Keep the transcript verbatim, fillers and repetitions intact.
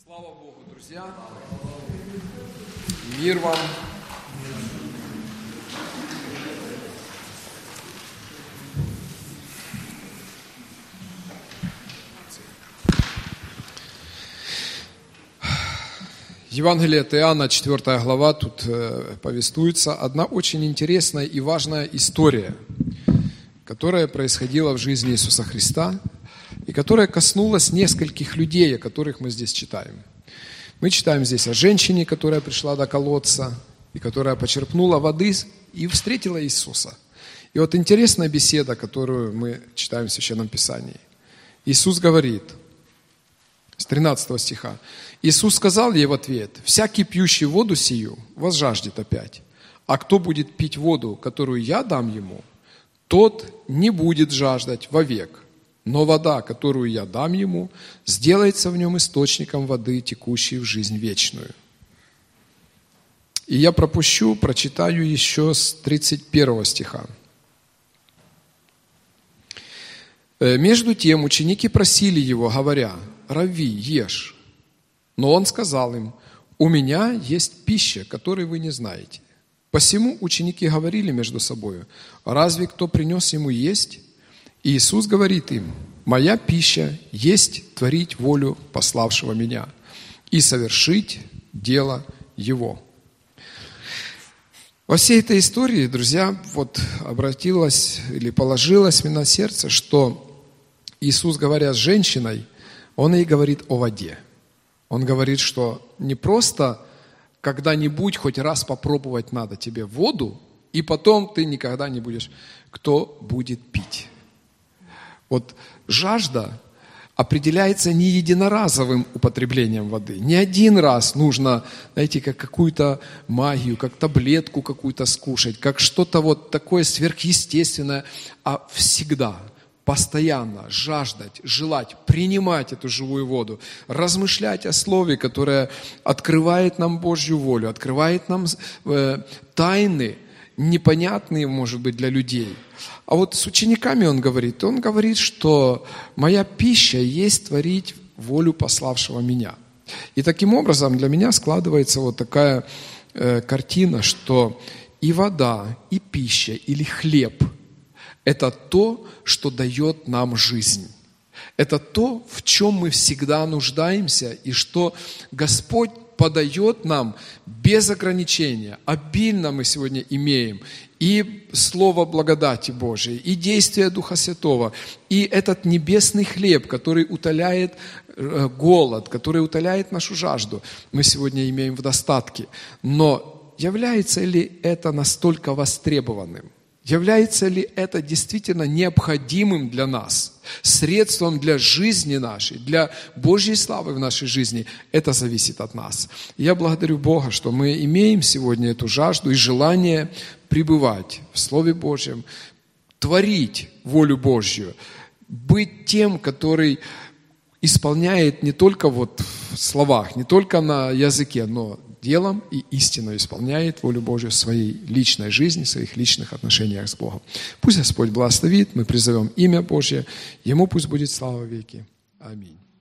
Слава Богу, друзья! Мир вам! Евангелие от Иоанна, четвёртая глава, тут э, повествуется одна очень интересная и важная история, которая происходила в жизни Иисуса Христа и которая коснулась нескольких людей, о которых мы здесь читаем. Мы читаем здесь о женщине, которая пришла до колодца и которая почерпнула воды и встретила Иисуса. И вот интересная беседа, которую мы читаем в Священном Писании. Иисус говорит, с тринадцатого стиха, Иисус сказал ей в ответ: «Всякий, пьющий воду сию, возжаждет опять. А кто будет пить воду, которую я дам ему, тот не будет жаждать вовек. Но вода, которую я дам ему, сделается в нем источником воды, текущей в жизнь вечную». И я пропущу, прочитаю еще с тридцать первого стиха. «Между тем ученики просили его, говоря: Равви, ешь. Но он сказал им: у меня есть пища, которой вы не знаете. Посему ученики говорили между собою: разве кто принес ему есть? И Иисус говорит им: моя пища есть творить волю пославшего меня и совершить дело его». Во всей этой истории, друзья, вот обратилось или положилось мне на сердце, что Иисус, говоря с женщиной, Он ей говорит о воде. Он говорит, что не просто когда-нибудь хоть раз попробовать надо тебе воду, и потом ты никогда не будешь, кто будет пить. Вот жажда определяется не единоразовым употреблением воды. Не один раз нужно, знаете, как какую-то магию, как таблетку какую-то скушать, как что-то вот такое сверхъестественное, а всегда, постоянно жаждать, желать, принимать эту живую воду, размышлять о Слове, которое открывает нам Божью волю, открывает нам э, тайны, непонятные, может быть, для людей. А вот с учениками он говорит, он говорит, что моя пища есть творить волю пославшего меня. И таким образом для меня складывается вот такая э, картина, что и вода, и пища, или хлеб – это то, что дает нам жизнь. Это то, в чем мы всегда нуждаемся, и что Господь подает нам без ограничения. Обильно мы сегодня имеем и Слово благодати Божией, и действие Духа Святого, и этот небесный хлеб, который утоляет голод, который утоляет нашу жажду. Мы сегодня имеем в достатке. Но является ли это настолько востребованным? Является ли это действительно необходимым для нас, средством для жизни нашей, для Божьей славы в нашей жизни? Это зависит от нас. Я благодарю Бога, что мы имеем сегодня эту жажду и желание пребывать в Слове Божьем, творить волю Божью, быть тем, который исполняет не только вот в словах, не только на языке, но делом и истинно исполняет волю Божью в своей личной жизни, в своих личных отношениях с Богом. Пусть Господь благословит, мы призовем имя Божье, Ему пусть будет слава веки. Аминь.